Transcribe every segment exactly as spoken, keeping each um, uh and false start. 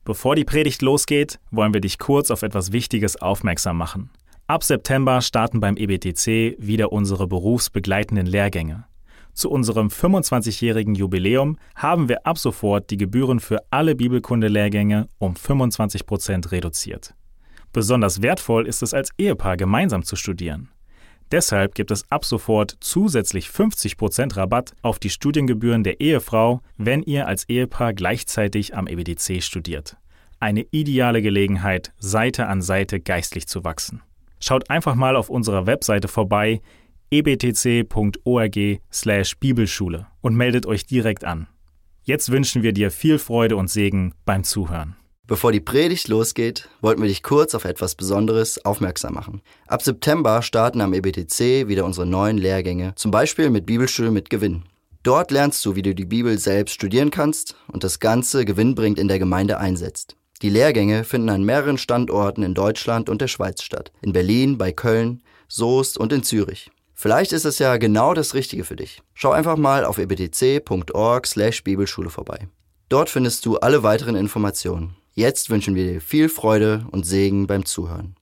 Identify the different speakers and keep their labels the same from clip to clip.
Speaker 1: Bevor die Predigt losgeht, wollen wir dich kurz auf etwas Wichtiges aufmerksam machen. Ab September starten beim E B T C wieder unsere berufsbegleitenden Lehrgänge. Zu unserem fünfundzwanzigjährigen Jubiläum haben wir ab sofort die Gebühren für alle Bibelkunde-Lehrgänge um fünfundzwanzig Prozent reduziert. Besonders wertvoll ist es als Ehepaar gemeinsam zu studieren. Deshalb gibt es ab sofort zusätzlich fünfzig Prozent Rabatt auf die Studiengebühren der Ehefrau, wenn ihr als Ehepaar gleichzeitig am E B T C studiert. Eine ideale Gelegenheit, Seite an Seite geistlich zu wachsen. Schaut einfach mal auf unserer Webseite vorbei, e b t c punkt org slash Bibelschule und meldet euch direkt an. Jetzt wünschen wir dir viel Freude und Segen beim Zuhören.
Speaker 2: Bevor die Predigt losgeht, wollten wir dich kurz auf etwas Besonderes aufmerksam machen. Ab September starten am E B T C wieder unsere neuen Lehrgänge, zum Beispiel mit Bibelschule mit Gewinn. Dort lernst du, wie du die Bibel selbst studieren kannst und das Ganze gewinnbringend in der Gemeinde einsetzt. Die Lehrgänge finden an mehreren Standorten in Deutschland und der Schweiz statt. In Berlin, bei Köln, Soest und in Zürich. Vielleicht ist es ja genau das Richtige für dich. Schau einfach mal auf e b t c punkt org slash Bibelschule vorbei. Dort findest du alle weiteren Informationen. Jetzt wünschen wir dir viel Freude und Segen beim Zuhören.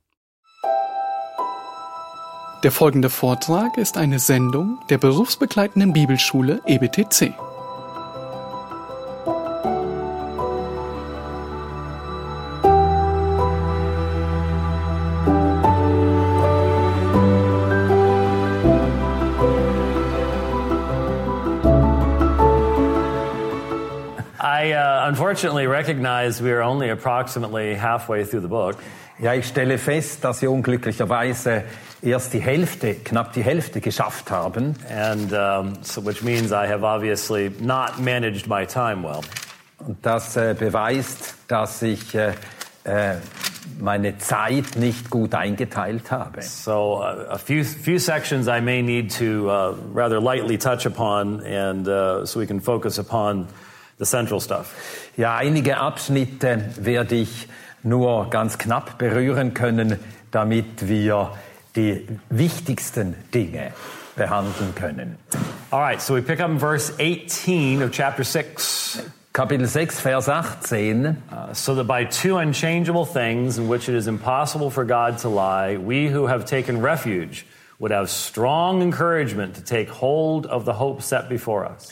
Speaker 3: Der folgende Vortrag ist eine Sendung der berufsbegleitenden Bibelschule E B T C.
Speaker 4: I uh, unfortunately recognize we are only approximately halfway through the book.
Speaker 5: Ja, ich stelle fest, dass wir unglücklicherweise erst die Hälfte, knapp die Hälfte geschafft haben.
Speaker 4: And um, so, which means I have obviously not managed my time well.
Speaker 5: Und das äh, beweist, dass ich äh, äh, meine Zeit nicht gut eingeteilt habe.
Speaker 4: So uh, a few few sections I may need to uh, rather lightly touch upon, and uh, so we can focus upon the central stuff.
Speaker 5: Ja, einige Abschnitte werde ich nur ganz knapp berühren können, damit wir die wichtigsten Dinge behandeln können.
Speaker 4: All right, so we pick up in verse eighteen of chapter six.
Speaker 5: Kapitel sechs, Vers achtzehn.
Speaker 4: Uh, so that by two unchangeable things in which it is impossible for God to lie, we who have taken refuge would have strong encouragement to take hold of the hope set before us.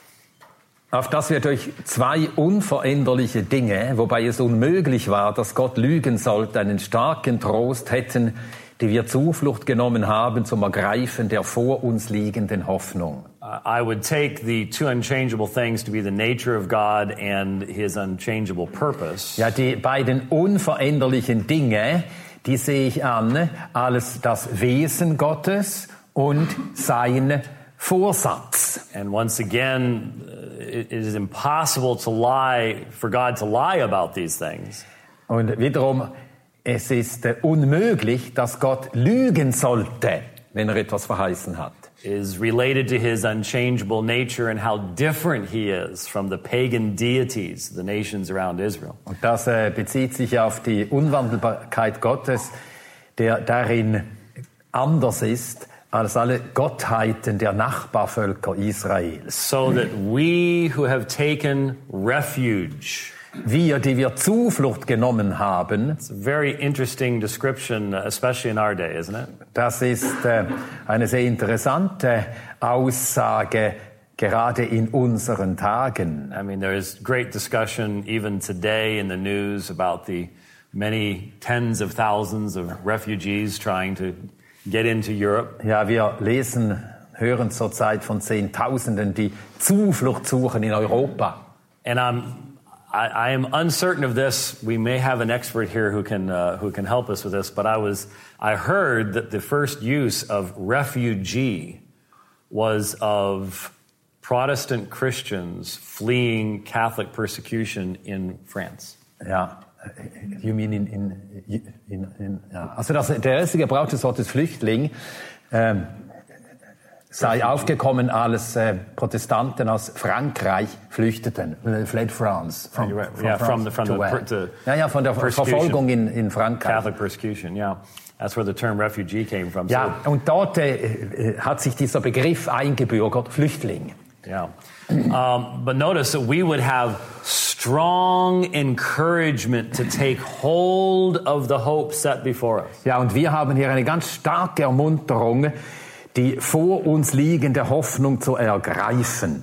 Speaker 5: Auf dass wir durch zwei unveränderliche Dinge, wobei es unmöglich war, dass Gott lügen sollte, einen starken Trost hätten, die wir Zuflucht genommen haben zum Ergreifen der vor uns liegenden Hoffnung.
Speaker 4: Uh, I would take the two unchangeable things to be the nature of God and his unchangeable purpose.
Speaker 5: Ja, die beiden unveränderlichen Dinge, die sehe ich an als das Wesen Gottes und sein Vorsatz.
Speaker 4: And once again, it is impossible to lie, for God to lie about these things.
Speaker 5: Und wiederum, es ist unmöglich, dass Gott lügen sollte, wenn er etwas verheißen hat.
Speaker 4: Is related to his unchangeable nature and how different he is from the pagan deities, the nations around Israel.
Speaker 5: Und das äh, bezieht sich auf die Unwandelbarkeit Gottes, der darin anders ist als alle Gottheiten der Nachbarvölker Israels.
Speaker 4: So that we who have taken refuge.
Speaker 5: Wir, die wir Zuflucht genommen haben.
Speaker 4: It's a very interesting description, especially in our day, isn't it?
Speaker 5: Das ist äh, eine sehr interessante Aussage, gerade in unseren Tagen.
Speaker 4: I mean, there is great discussion even today in the news about the many tens of thousands of refugees trying to get into Europe.
Speaker 5: Ja, wir lesen, hören zurzeit von Zehntausenden, die Zuflucht suchen in Europa.
Speaker 4: And I'm, I, I am uncertain of this. We may have an expert here who can uh, who can help us with this. But I was I heard that the first use of refugee was of Protestant Christians fleeing Catholic persecution in France.
Speaker 5: Ja. You mean in, in, in, in ja. Also das, der erste Gebrauch des Wortes Flüchtling ähm, sei aufgekommen, als äh, Protestanten aus Frankreich flüchteten, fled France.
Speaker 4: From, right. from, yeah, from, the, from the, per, the
Speaker 5: ja, ja, von der Verfolgung in, in Frankreich.
Speaker 4: Catholic persecution, yeah. That's where the term refugee came from.
Speaker 5: Ja, so. Und dort äh, hat sich dieser Begriff eingebürgert, Flüchtling.
Speaker 4: Yeah. Um, but notice that we would have strong encouragement to take hold of the hope set before us.
Speaker 5: Ja, und wir haben hier eine ganz starke Ermunterung, die vor uns liegende Hoffnung zu ergreifen.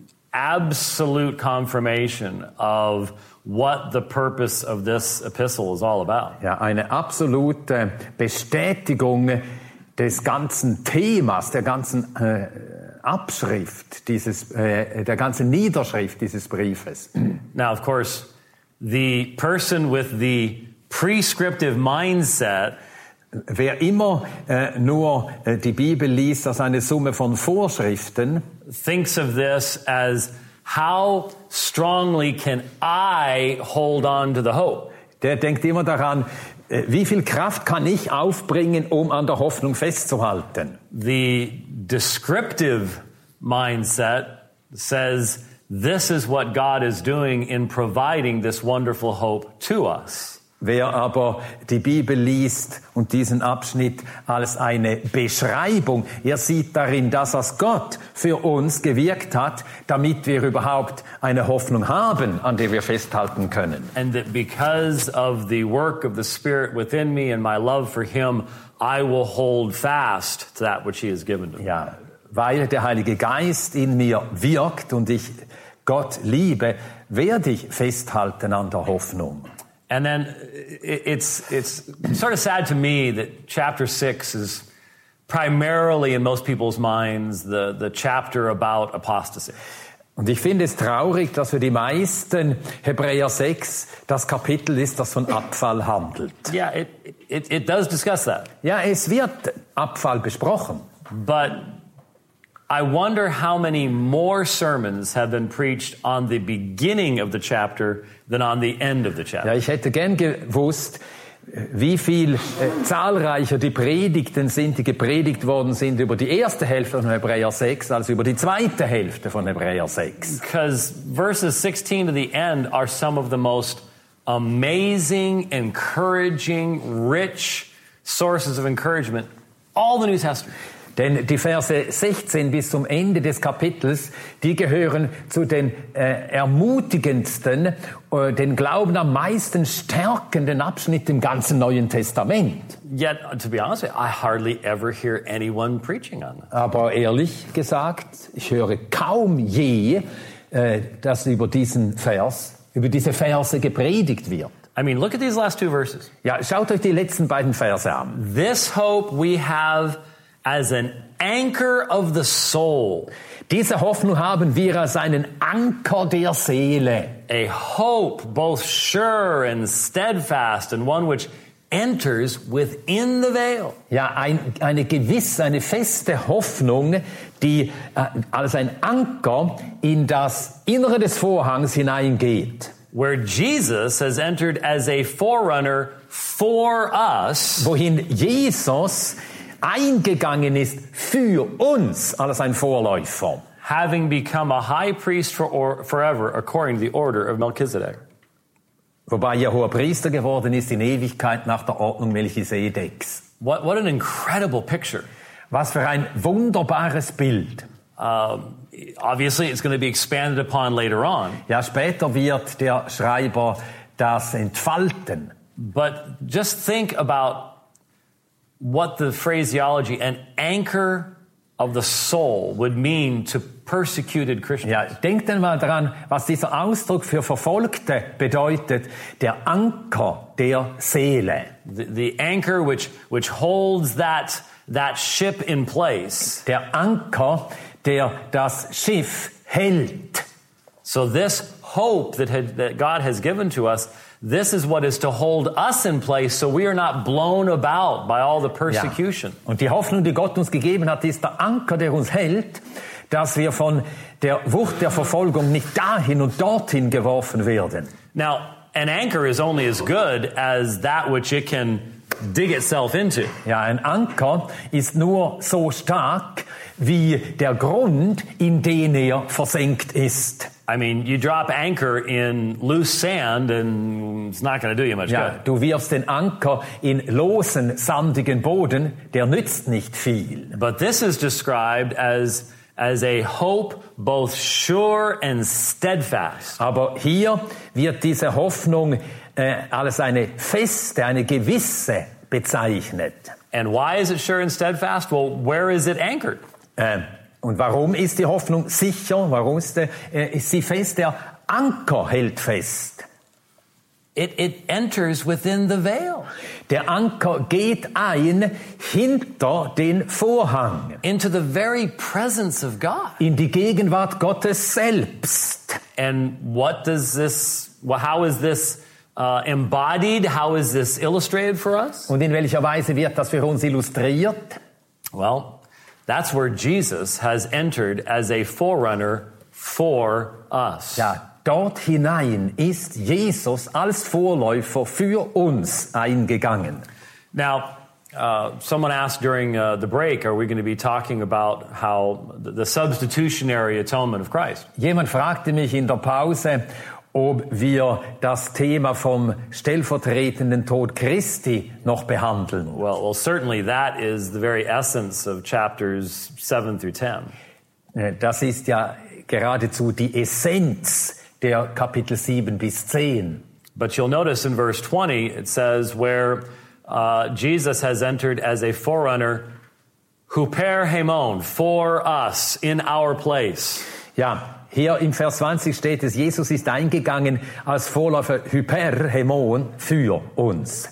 Speaker 4: Absolute confirmation of what the purpose of this epistle is all about.
Speaker 5: Ja, eine absolute Bestätigung des ganzen Themas, der ganzen äh, Abschrift dieses, äh, der ganzen Niederschrift dieses Briefes.
Speaker 4: Now, of course, the person with the prescriptive mindset,
Speaker 5: wer immer äh, nur äh, die Bibel liest als eine Summe von Vorschriften,
Speaker 4: thinks of this as how strongly can I hold on to the hope?
Speaker 5: Der denkt immer daran, äh, wie viel Kraft kann ich aufbringen, um an der Hoffnung festzuhalten.
Speaker 4: The descriptive mindset says this is what God is doing in providing this wonderful hope to us.
Speaker 5: Wer aber die Bibel liest und diesen Abschnitt als eine Beschreibung, er sieht darin das, was Gott für uns gewirkt hat, damit wir überhaupt eine Hoffnung haben, an der wir festhalten können.
Speaker 4: And that because of the work of the Spirit within me and my love for Him, I will hold fast to that which He has given to me.
Speaker 5: Ja, weil der Heilige Geist in mir wirkt und ich Gott liebe, werde ich festhalten an der Hoffnung.
Speaker 4: And then it's it's sort of sad to me that chapter six is primarily in most people's minds the, the chapter about apostasy.
Speaker 5: Und ich finde es traurig, dass für die meisten Hebräer sechs das Kapitel ist, das von Abfall handelt.
Speaker 4: Yeah, it, it, it does discuss that.
Speaker 5: Ja, es wird Abfall besprochen.
Speaker 4: But I wonder how many more sermons have been preached on the beginning of the chapter than on the end of the chapter.
Speaker 5: Ja, ich hätte gern gewusst, wie viel äh, zahlreicher die Predigten sind, die gepredigt worden sind über die erste Hälfte von Hebräer sechs, als über die zweite Hälfte von Hebräer sechs.
Speaker 4: Because verses sixteen to the end are some of the most amazing, encouraging, rich sources of encouragement, all the New Testament.
Speaker 5: Denn die Verse sechzehn bis zum Ende des Kapitels, die gehören zu den äh, ermutigendsten, äh, den Glauben am meisten stärkenden Abschnitt im ganzen Neuen Testament.
Speaker 4: Yet, to be honest with you, I hardly ever hear anyone preaching on that.
Speaker 5: Aber ehrlich gesagt, ich höre kaum je, äh, dass über diesen Vers, über diese Verse gepredigt wird.
Speaker 4: I mean, look at these last two verses.
Speaker 5: Ja, schaut euch die letzten beiden Verse an.
Speaker 4: This hope we have as an anchor of the soul.
Speaker 5: Diese Hoffnung haben wir als einen Anker der Seele.
Speaker 4: A hope both sure and steadfast and one which enters within the veil.
Speaker 5: Ja, ein, eine gewisse, eine feste Hoffnung, die äh, als ein Anker in das Innere des Vorhangs hineingeht.
Speaker 4: Where Jesus has entered as a forerunner for us.
Speaker 5: Wohin Jesus eingegangen ist für uns als ein Vorläufer.
Speaker 4: Having become a high priest for or, forever according to the order of Melchizedek.
Speaker 5: Wobei er hoher Priester geworden ist in Ewigkeit nach der Ordnung Melchisedeks.
Speaker 4: What, what an incredible picture.
Speaker 5: Was für ein wunderbares Bild.
Speaker 4: Um, obviously it's going to be expanded upon later on.
Speaker 5: Ja, später wird der Schreiber das entfalten.
Speaker 4: But just think about what the phraseology, an anchor of the soul, would mean to persecuted Christians.
Speaker 5: Ja, denkt einmal daran, was dieser Ausdruck für Verfolgte bedeutet. Der Anker der Seele.
Speaker 4: The, the anchor which, which holds that, that ship in place.
Speaker 5: Der Anker, der das Schiff hält.
Speaker 4: So this hope that, had, that God has given to us, this is what is to hold us in place so we are not blown about by all the persecution.
Speaker 5: Ja. Und die Hoffnung, die Gott uns gegeben hat, ist der Anker, der uns hält, dass wir von der Wucht der Verfolgung nicht dahin und dorthin geworfen werden.
Speaker 4: Now, an anchor is only as good as that which it can dig itself into.
Speaker 5: Ja, ein Anker ist nur so stark wie der Grund, in den er versenkt ist.
Speaker 4: I mean, you drop anchor in loose sand and it's not going to do you much
Speaker 5: ja,
Speaker 4: good.
Speaker 5: Du wirfst den Anker in losen, sandigen Boden, der nützt nicht viel.
Speaker 4: But this is described as as a hope both sure and steadfast.
Speaker 5: Aber hier wird diese Hoffnung äh, als eine feste, eine gewisse bezeichnet.
Speaker 4: And why is it sure and steadfast? Well, where is it anchored?
Speaker 5: Äh, und warum ist die Hoffnung sicher? Warum ist, äh, ist sie fest? Der Anker hält fest.
Speaker 4: It, it enters within the veil.
Speaker 5: Der Anker geht ein hinter den Vorhang.
Speaker 4: Into the very presence of God.
Speaker 5: In die Gegenwart Gottes selbst.
Speaker 4: And what does this, well, how is this uh, embodied? How is this illustrated for us?
Speaker 5: Und in welcher Weise wird das für uns illustriert?
Speaker 4: Well, that's where Jesus has entered as a forerunner for us.
Speaker 5: Ja, dort hinein ist Jesus als Vorläufer für uns eingegangen.
Speaker 4: Now, uh, someone asked during uh, the break, are we going to be talking about how the, the substitutionary atonement of Christ?
Speaker 5: Jemand fragte mich in der Pause, ob wir das Thema vom stellvertretenden Tod Christi noch behandeln.
Speaker 4: Well, well, certainly that is the very essence of chapters seven through ten.
Speaker 5: Das ist ja geradezu die Essenz der Kapitel sieben bis zehn.
Speaker 4: But you'll notice in verse twenty, it says where uh, Jesus has entered as a forerunner, huper hemon, for us, in our place.
Speaker 5: Ja, hier im Vers zwanzig steht es, Jesus ist eingegangen als Vorläufer hyper hemon für uns.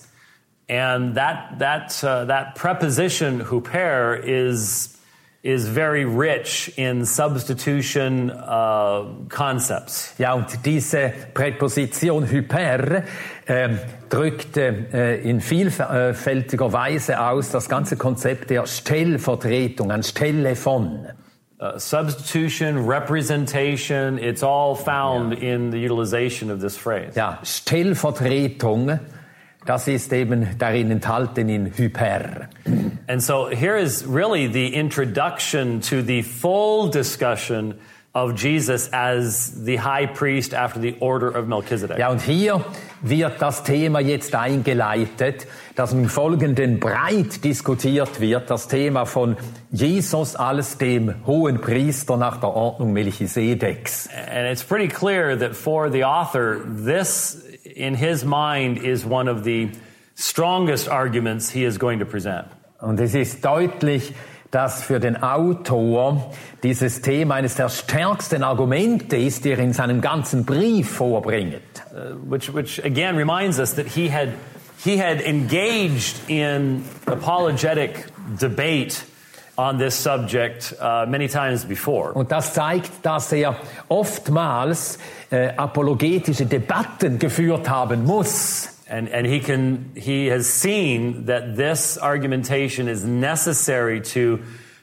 Speaker 4: And that, that, uh, that preposition huper is is very rich in substitution uh, concepts.
Speaker 5: Ja, und diese Präposition hyper äh, drückt äh, in vielfältiger Weise aus das ganze Konzept der Stellvertretung, anstelle von.
Speaker 4: Uh, substitution, representation, it's all found ja. in the utilization of this phrase.
Speaker 5: Ja, Stellvertretung, das ist eben darin enthalten in hyper.
Speaker 4: And so here is really the introduction to the full discussion of Jesus as the high priest after the order of Melchizedek.
Speaker 5: Ja, und hier wird das Thema jetzt eingeleitet, das im Folgenden breit diskutiert wird, das Thema von Jesus als dem hohen Priester nach der Ordnung Melchisedeks.
Speaker 4: And it's pretty clear that for the author, this in his mind is one of the strongest arguments he is going to present.
Speaker 5: Und es ist deutlich, dass für den Autor dieses Thema eines der stärksten Argumente ist, die er in seinem ganzen Brief vorbringt.
Speaker 4: Uh, which, which again reminds us that he had, he had engaged in apologetic debate on this subject uh, many times before.
Speaker 5: Und das zeigt, dass er oftmals äh, apologetische Debatten geführt haben muss.
Speaker 4: And, and he can, he has seen that this argumentation is necessary to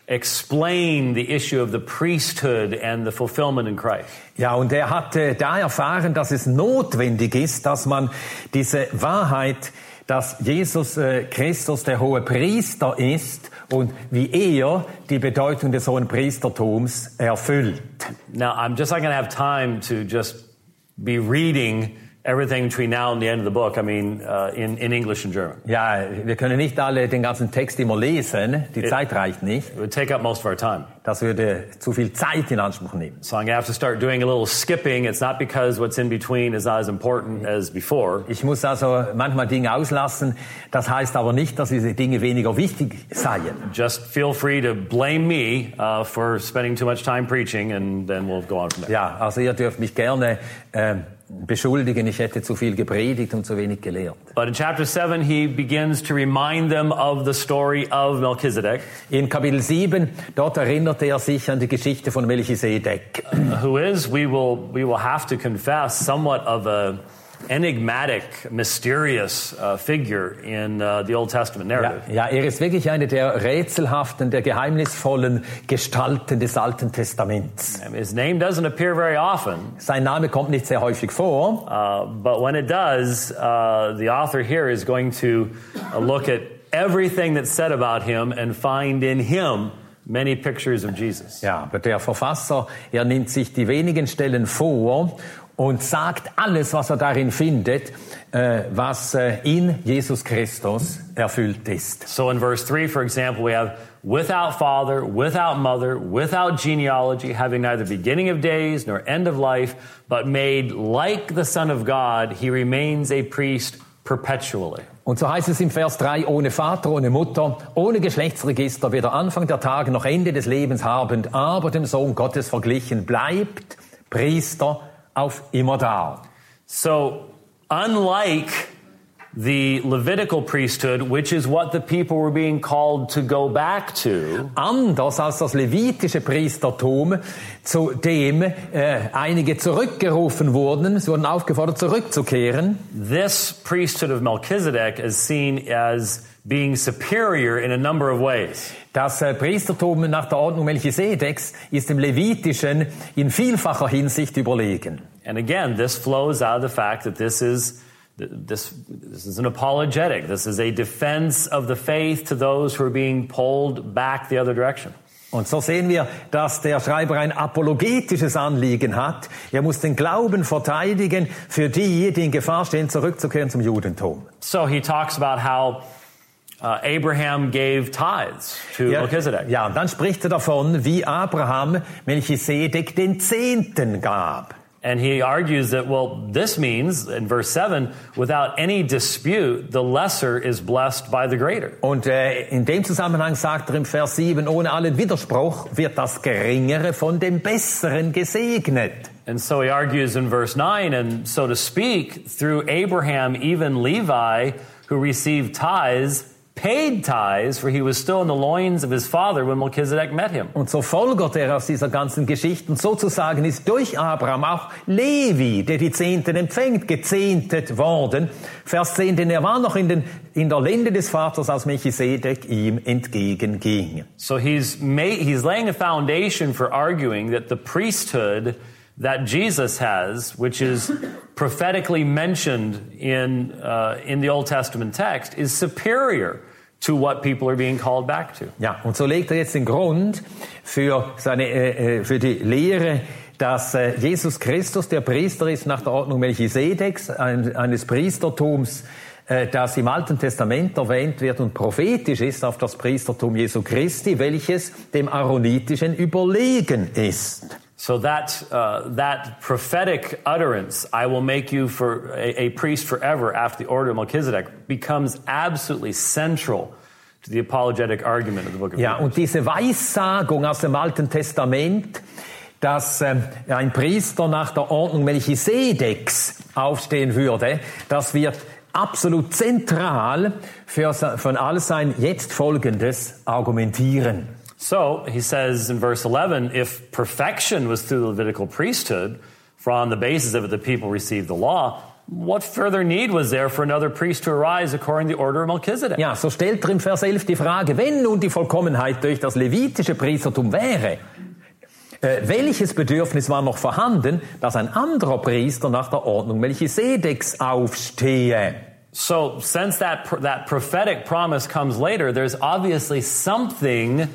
Speaker 4: explain the issue of the priesthood and the fulfillment in Christ.
Speaker 5: Ja, und er hat äh, da erfahren, dass es notwendig ist, dass man diese Wahrheit, dass Jesus äh, Christus der hohe Priester ist und wie er die Bedeutung des hohen Priestertums erfüllt.
Speaker 4: Now, I'm just not going to have time to just be reading everything between now and the end of the book, I mean, uh, in, in English and German.
Speaker 5: Ja, wir können nicht alle den ganzen Text immer lesen, die
Speaker 4: It,
Speaker 5: Zeit reicht nicht.
Speaker 4: It would take up most of our time.
Speaker 5: Das würde zu viel Zeit in Anspruch nehmen.
Speaker 4: So I'm going to have to start doing a little skipping. It's not because what's in between is not as important as before.
Speaker 5: Ich muss also manchmal Dinge auslassen. Das heißt aber nicht, dass diese Dinge weniger wichtig seien.
Speaker 4: Just feel free to blame me uh, for spending too much time preaching, and then we'll go on from there.
Speaker 5: Ja, also ihr dürft mich gerne äh, beschuldigen, ich hätte zu viel gepredigt und zu wenig gelehrt.
Speaker 4: But in chapter seven, he begins to remind them of the story of Melchizedek.
Speaker 5: In Kapitel sieben, dort erinnerte er sich an die Geschichte von Melchisedek.
Speaker 4: Uh, who is, we will, we will have to confess, somewhat of a enigmatic, mysterious uh, figure in uh, the Old Testament narrative.
Speaker 5: Ja, ja, er ist wirklich eine der rätselhaften, der geheimnisvollen Gestalten des Alten Testaments.
Speaker 4: I mean, his name doesn't appear very often.
Speaker 5: Sein Name kommt nicht sehr häufig vor.
Speaker 4: Uh, but when it does, uh, the author here is going to uh, look at everything that's said about him and find in him many pictures of Jesus.
Speaker 5: Ja, aber der Verfasser, er nimmt sich die wenigen Stellen vor und sagt alles, was er darin findet, äh, was äh, in Jesus Christus erfüllt ist.
Speaker 4: So in verse three, for example, we have without father, without mother, without genealogy, having neither beginning of days nor end of life, but made like the Son of God, he remains a priest perpetually.
Speaker 5: Und so heißt es im Vers drei, ohne Vater, ohne Mutter, ohne Geschlechtsregister, weder Anfang der Tage noch Ende des Lebens habend, aber dem Sohn Gottes verglichen, bleibt Priester auf immerdar.
Speaker 4: So, unlike the Levitical priesthood, which is what the people were being called to go back to,
Speaker 5: anders als das levitische Priestertum, zu dem äh, einige zurückgerufen wurden, sie wurden aufgefordert zurückzukehren.
Speaker 4: This priesthood of Melchizedek is seen as being superior in a number of ways.
Speaker 5: Das äh, Priestertum nach der Ordnung Melchisedeks ist dem Levitischen in vielfacher Hinsicht überlegen.
Speaker 4: And again, this flows out of the fact that this is This, this is an apologetic. This is a defense of the faith to those who are being pulled back the other direction.
Speaker 5: Und so sehen wir, dass der Schreiber ein apologetisches Anliegen hat. Er muss den Glauben verteidigen für die, die in Gefahr stehen, zurückzukehren zum Judentum.
Speaker 4: So he talks about how uh, Abraham gave tithes to
Speaker 5: Ja,
Speaker 4: Melchizedek.
Speaker 5: ja, und dann spricht er davon, wie Abraham Melchisedek den Zehnten gab.
Speaker 4: And he argues that, well, this means, in verse seven, without any dispute, the lesser is blessed by the greater.
Speaker 5: Und äh, in dem Zusammenhang sagt er im Vers sieben, ohne allen Widerspruch wird das Geringere von dem Besseren gesegnet.
Speaker 4: And so he argues in verse nine, and so to speak, through Abraham, even Levi, who received tithes, paid tithes, for he was still in the loins of his father when Melchizedek met him.
Speaker 5: Und so folgert er aus dieser ganzen Geschichte. Und sozusagen ist durch Abraham auch Levi, der die Zehnten empfängt, gezehntet worden. Vers zehn, denn er war noch in, den, in der Lende des Vaters, als Melchisedek ihm entgegenging.
Speaker 4: So he's made, he's laying a foundation for arguing that the priesthood that Jesus has, which is prophetically mentioned in uh, in the Old Testament text, is superior to what people are being called back to.
Speaker 5: Ja, und so legt er jetzt den Grund für seine äh, für die Lehre, dass äh, Jesus Christus der Priester ist nach der Ordnung Melchisedeks, ein, eines Priestertums, äh, das im Alten Testament erwähnt wird und prophetisch ist auf das Priestertum Jesu Christi, welches dem Aaronitischen überlegen ist.
Speaker 4: So that uh, that prophetic utterance, "I will make you for a, a priest forever after the order of Melchizedek," becomes absolutely central to the apologetic argument of the book of
Speaker 5: Ja,
Speaker 4: Hebrews.
Speaker 5: und diese Weissagung aus dem Alten Testament, dass äh, ein Priester nach der Ordnung Melchisedeks aufstehen würde, das wird absolut zentral für von all sein jetzt Folgendes argumentieren.
Speaker 4: So he says in verse eleven, if perfection was through the Levitical priesthood, for on the basis of it the people received the law, what further need was there for another priest to arise according to the order of Melchizedek?
Speaker 5: Ja, so stellt er im Vers elf die Frage, wenn nun die Vollkommenheit durch das levitische Priestertum wäre, äh, welches Bedürfnis war noch vorhanden, dass ein anderer Priester nach der Ordnung Melchisedeks aufstehe?
Speaker 4: So since that that prophetic promise comes later, there's obviously something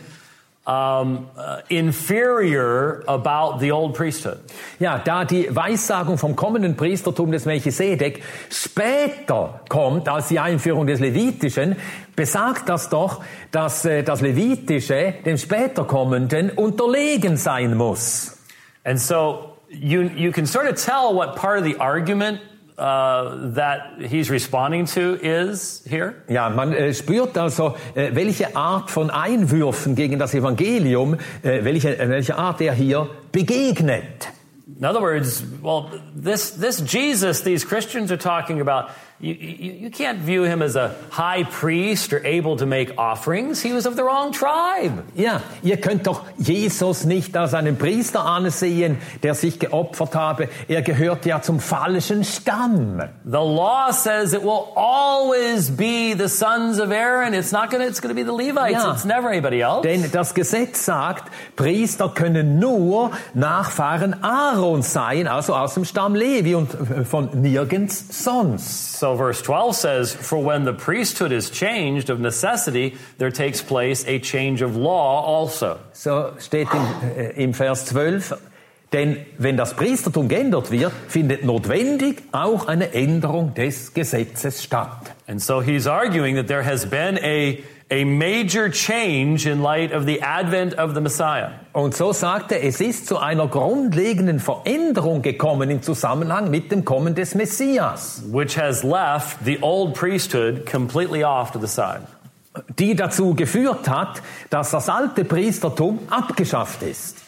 Speaker 4: Um, uh, inferior about the old priesthood.
Speaker 5: Ja, da die Weissagung vom kommenden Priestertum des Melchisedek später kommt als die Einführung des Levitischen, besagt das doch, dass äh, das Levitische dem später kommenden unterlegen sein muss.
Speaker 4: And so you you can sort of tell what part of the argument Uh, that he's responding to is here.
Speaker 5: Ja, man äh, spürt also, äh, welche Art von Einwürfen gegen das Evangelium, äh, welche, äh, welche Art er hier begegnet.
Speaker 4: In other words, well, this this Jesus these Christians are talking about, you, you, you can't view him as a high priest or able to make offerings. He was of the wrong tribe.
Speaker 5: Ja, ihr könnt doch Jesus nicht als einen Priester ansehen, der sich geopfert habe. Er gehört ja zum falschen Stamm.
Speaker 4: The law says it will always be the sons of Aaron. It's not going to, it's going to be the Levites.
Speaker 5: Ja,
Speaker 4: it's never anybody else.
Speaker 5: Denn das Gesetz sagt, Priester können nur Nachfahren Aarons sein, also aus dem Stamm Levi und von nirgends sonst.
Speaker 4: So verse twelve says, for when the priesthood is changed of necessity, there takes place a change of law also.
Speaker 5: So steht im, äh, im Vers zwölf, denn wenn das Priestertum geändert wird, findet notwendig auch eine Änderung des Gesetzes statt.
Speaker 4: And so he's arguing that there has been a a major change in light of the advent of the Messiah.
Speaker 5: Und so sagt er, es ist zu einer grundlegenden Veränderung gekommen im Zusammenhang mit dem Kommen des Messias,
Speaker 4: which has left the old priesthood completely off to the side.
Speaker 5: Die dazu geführt hat, dass das alte Priestertum abgeschafft ist.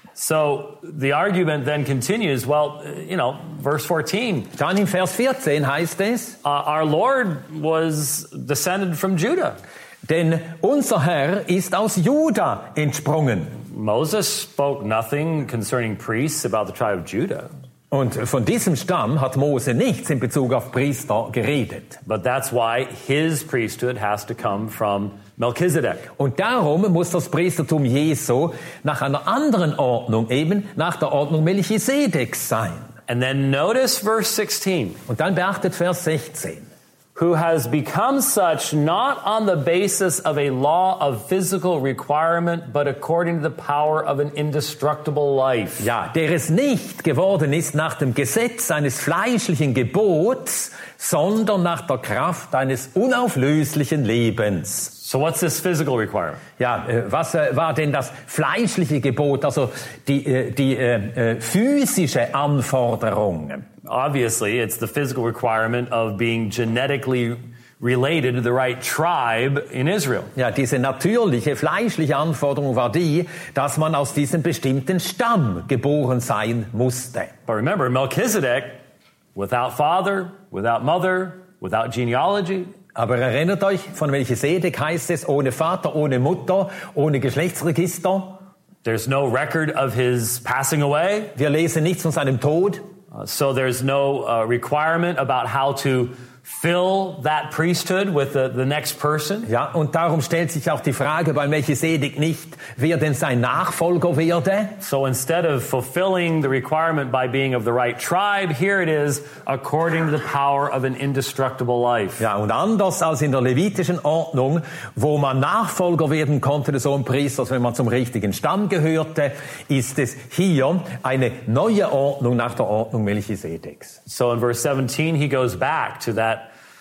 Speaker 4: So the argument then continues, well, you know, verse fourteen.
Speaker 5: Dann im Vers vierzehn heißt es,
Speaker 4: uh, our Lord was descended from Judah.
Speaker 5: Denn unser Herr ist aus Juda entsprungen.
Speaker 4: Moses spoke nothing concerning priests about the tribe of Judah.
Speaker 5: Und von diesem Stamm hat Mose nichts in Bezug auf Priester geredet.
Speaker 4: But that's why his priesthood has to come from Melchizedek.
Speaker 5: Und darum muss das Priestertum Jesu nach einer anderen Ordnung, eben nach der Ordnung Melchisedeks sein.
Speaker 4: And then notice verse sixteen.
Speaker 5: Und dann beachtet Vers sechzehn.
Speaker 4: Who has become such not on the basis of a law of physical requirement, but according to the power of an indestructible life.
Speaker 5: Ja, der es nicht geworden ist nach dem Gesetz eines fleischlichen Gebots, sondern nach der Kraft eines unauflöslichen Lebens.
Speaker 4: So what's this physical requirement?
Speaker 5: Ja, äh, was äh, war denn das fleischliche Gebot, also die, äh, die äh, äh, physische Anforderung?
Speaker 4: Obviously, it's the physical requirement of being genetically related to the right tribe in Israel.
Speaker 5: Ja, diese natürliche, fleischliche Anforderung war die, dass man aus diesem bestimmten Stamm geboren sein musste.
Speaker 4: But remember, Melchizedek, without father, without mother, without genealogy.
Speaker 5: Aber erinnert euch, von Melchisedek heißt es, ohne Vater, ohne Mutter, ohne Geschlechtsregister.
Speaker 4: There's no record of his passing away.
Speaker 5: Wir lesen nichts von seinem Tod.
Speaker 4: Uh, so there's no uh, requirement about how to fill that priesthood with the, the next person.
Speaker 5: Ja, und darum stellt sich auch die Frage bei Melchisedek nicht, wer denn sein Nachfolger werde.
Speaker 4: So instead of fulfilling the requirement by being of the right tribe, here it is, according to the power of an indestructible life.
Speaker 5: Ja, und anders als in der levitischen Ordnung, wo man Nachfolger werden konnte des hohen Priesters, wenn man zum richtigen Stamm gehörte, ist es hier eine neue Ordnung nach der Ordnung Melchisedeks.
Speaker 4: So in verse seventeen, he goes back to that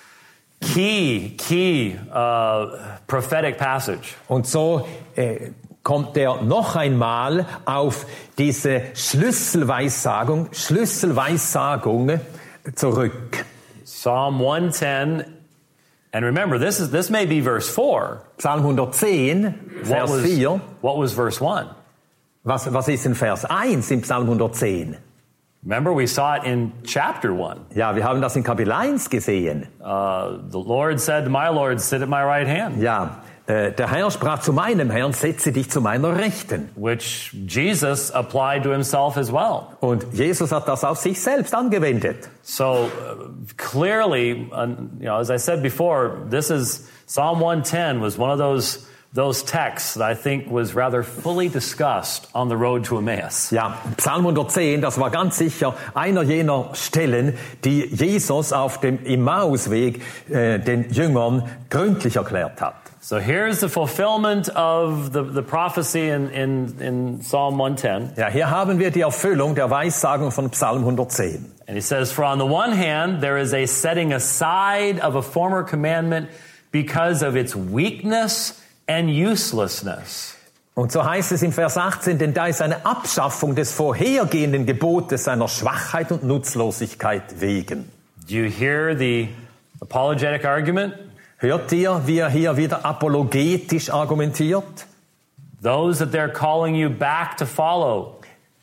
Speaker 4: Key, key uh, prophetic passage.
Speaker 5: Und so äh, kommt er noch einmal auf diese Schlüsselweissagung, Schlüsselweissagung zurück.
Speaker 4: Psalm one ten, and remember, this is this may be verse four.
Speaker 5: Psalm hundertzehn, Vers
Speaker 4: what was,
Speaker 5: vier.
Speaker 4: What was verse one?
Speaker 5: Was, was ist in Vers eins im Psalm hundertzehn?
Speaker 4: Remember, we saw it in chapter one.
Speaker 5: Ja, wir haben das in Kapitel eins gesehen.
Speaker 4: Uh, the Lord said to my Lord, sit at my right hand.
Speaker 5: Ja, äh, der Herr sprach zu meinem Herrn, setze dich zu meiner Rechten.
Speaker 4: Which Jesus applied to himself as well.
Speaker 5: Und Jesus hat das auf sich selbst angewendet.
Speaker 4: So uh, clearly, uh, you know, as I said before, this is Psalm one ten was one of those Those texts that I think was rather fully discussed on the road to Emmaus.
Speaker 5: Ja, Psalm hundertzehn, das war ganz sicher einer jener Stellen, die Jesus auf dem Emmausweg äh, den Jüngern gründlich erklärt hat.
Speaker 4: So here's the fulfillment of the, the prophecy in, in, in Psalm one ten.
Speaker 5: Ja, hier haben wir die Erfüllung der Weissagung von Psalm hundertzehn.
Speaker 4: And he says, for on the one hand, there is a setting aside of a former commandment because of its weakness and uselessness.
Speaker 5: Und so heißt es im Vers achtzehn, denn da ist eine Abschaffung des vorhergehenden Gebotes seiner Schwachheit und Nutzlosigkeit wegen.
Speaker 4: Do you hear the apologetic argument?
Speaker 5: Hört ihr, wie er hier wieder apologetisch argumentiert?
Speaker 4: Those that they're calling you back to follow,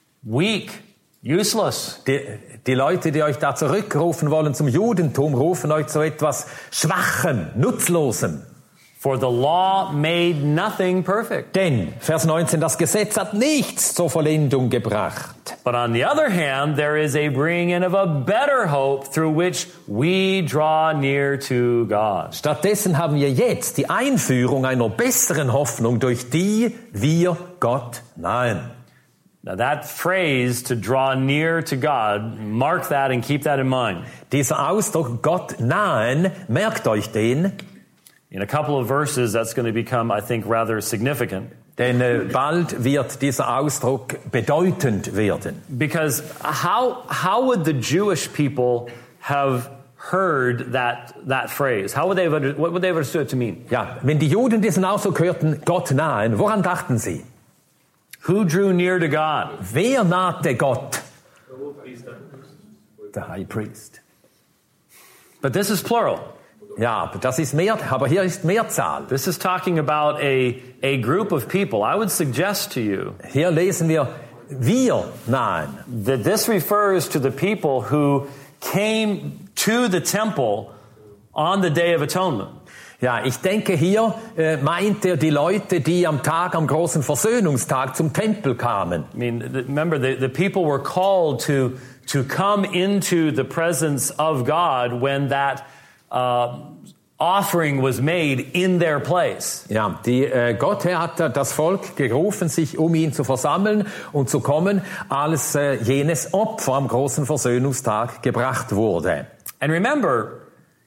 Speaker 4: weak, useless.
Speaker 5: Die, die Leute, die euch da zurückrufen wollen zum Judentum, rufen euch zu etwas Schwachem, Nutzlosem.
Speaker 4: For the law made nothing perfect.
Speaker 5: Denn, Vers neunzehn, das Gesetz hat nichts zur Vollendung gebracht.
Speaker 4: But on the other hand, there is a bringing in of a better hope through which we draw near to God.
Speaker 5: Stattdessen haben wir jetzt die Einführung einer besseren Hoffnung, durch die wir Gott nahen.
Speaker 4: Now that phrase, to draw near to God, mark that and keep that in mind.
Speaker 5: Dieser Ausdruck, Gott nahen, merkt euch den.
Speaker 4: In a couple of verses, that's going to become, I think, rather significant.
Speaker 5: Denn äh, bald wird dieser Ausdruck bedeutend werden.
Speaker 4: Because how, how would the Jewish people have heard that that phrase? How would they have under, what would they have understood it to mean?
Speaker 5: Ja, wenn die Juden diesen Ausdruck hörten, Gott nahen, woran dachten sie?
Speaker 4: Who drew near to God?
Speaker 5: Wer nahte Gott? Der High Priest.
Speaker 4: But this is plural.
Speaker 5: Ja, aber das ist mehr, aber hier ist Mehrzahl.
Speaker 4: This is talking about a a group of people. I would suggest to you
Speaker 5: Hier lesen wir, wir nahen.
Speaker 4: that this refers to the people who came to the temple on the Day of Atonement.
Speaker 5: Ja, ich denke, hier äh, meint er die Leute, die am Tag, am großen Versöhnungstag zum Tempel kamen.
Speaker 4: I mean, the, remember, the, the people were called to to come into the presence of God when that uh, offering was made in their place.
Speaker 5: Ja, die, äh, Gott Herr hat das Volk gerufen, sich um ihn zu versammeln und zu kommen, als äh, jenes Opfer am großen Versöhnungstag gebracht wurde.
Speaker 4: And remember,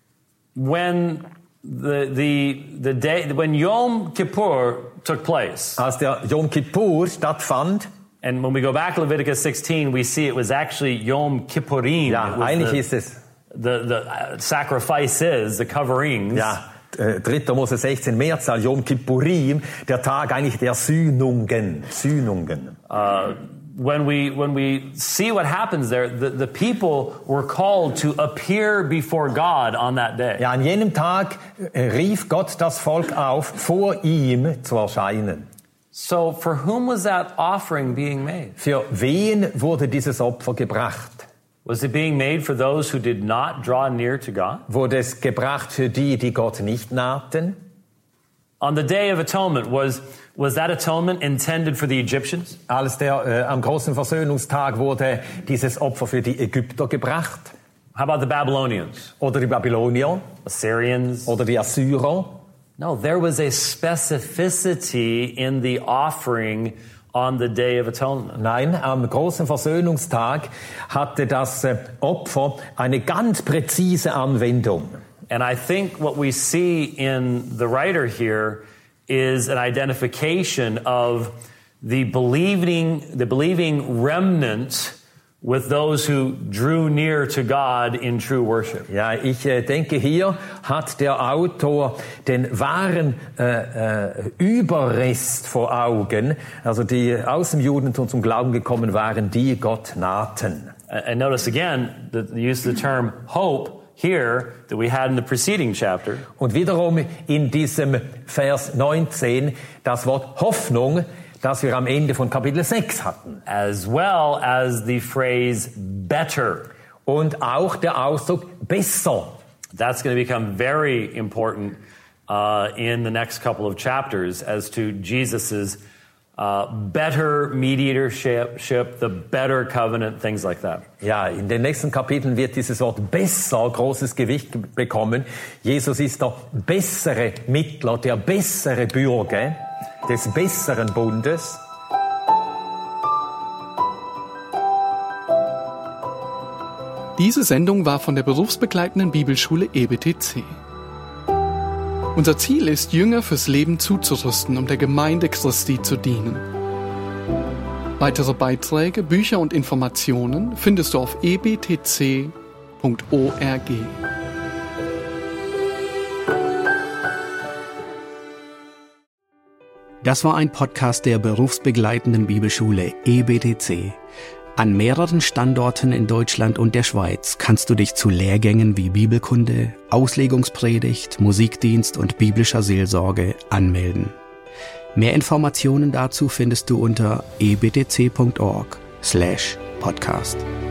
Speaker 4: when the the the day when Yom Kippur took place,
Speaker 5: Als der Yom Kippur stattfand,
Speaker 4: and when we go back to Leviticus sixteen, we see it was actually Yom Kippurim.
Speaker 5: ja,
Speaker 4: It was
Speaker 5: eigentlich
Speaker 4: the,
Speaker 5: ist es,
Speaker 4: the the uh, sacrifices, the coverings.
Speaker 5: ja, äh, dritter Mose sechzehn Mehrzahl, Yom Kippurim, der Tag eigentlich der Sühnungen, Sühnungen.
Speaker 4: Uh, when we when we see what happens there, the, the people were called to appear before God on that day.
Speaker 5: Ja, an jenem Tag äh, rief Gott das Volk auf, vor ihm zu erscheinen.
Speaker 4: So for whom was that offering being made?
Speaker 5: Für wen wurde dieses Opfer gebracht?
Speaker 4: Was it being made for those who did not draw near to God?
Speaker 5: Wurde es gebracht für die, die Gott nicht nahten?
Speaker 4: On the Day of Atonement, was was that atonement intended for the Egyptians?
Speaker 5: Als der äh, am großen Versöhnungstag wurde dieses Opfer für die Ägypter gebracht?
Speaker 4: How about the Babylonians?
Speaker 5: Oder die Babylonier?
Speaker 4: Assyrians?
Speaker 5: Oder die Assyrer?
Speaker 4: No, there was a specificity in the offering on the Day of Atonement.
Speaker 5: Nein, am großen Versöhnungstag hatte das äh, Opfer eine ganz präzise Anwendung.
Speaker 4: And I think what we see in the writer here is an identification of the believing, the believing remnant with those who drew near to God in true worship.
Speaker 5: Ja, ich äh, denke, hier hat der Autor den wahren äh, äh, Überrest vor Augen, also die aus dem Judentum zum Glauben gekommen waren, die Gott nahten.
Speaker 4: And notice again the use of the term hope here that we had in the preceding chapter.
Speaker 5: Und wiederum in diesem Vers neunzehn das Wort Hoffnung, das wir am Ende von Kapitel sechs hatten.
Speaker 4: As well as the phrase better.
Speaker 5: Und auch der Ausdruck besser.
Speaker 4: That's going to become very important uh, in the next couple of chapters as to Jesus's uh, better mediatorship, the better covenant, things like that.
Speaker 5: Ja, in den nächsten Kapiteln wird dieses Wort besser großes Gewicht bekommen. Jesus ist der bessere Mittler, der bessere Bürger des besseren Bundes.
Speaker 3: Diese Sendung war von der berufsbegleitenden Bibelschule E B T C. Unser Ziel ist, Jünger fürs Leben zuzurüsten, um der Gemeinde Christi zu dienen. Weitere Beiträge, Bücher und Informationen findest du auf e b t c punkt org.
Speaker 6: Das war ein Podcast der berufsbegleitenden Bibelschule E B T C. An mehreren Standorten in Deutschland und der Schweiz kannst du dich zu Lehrgängen wie Bibelkunde, Auslegungspredigt, Musikdienst und biblischer Seelsorge anmelden. Mehr Informationen dazu findest du unter e b t c punkt org slash podcast.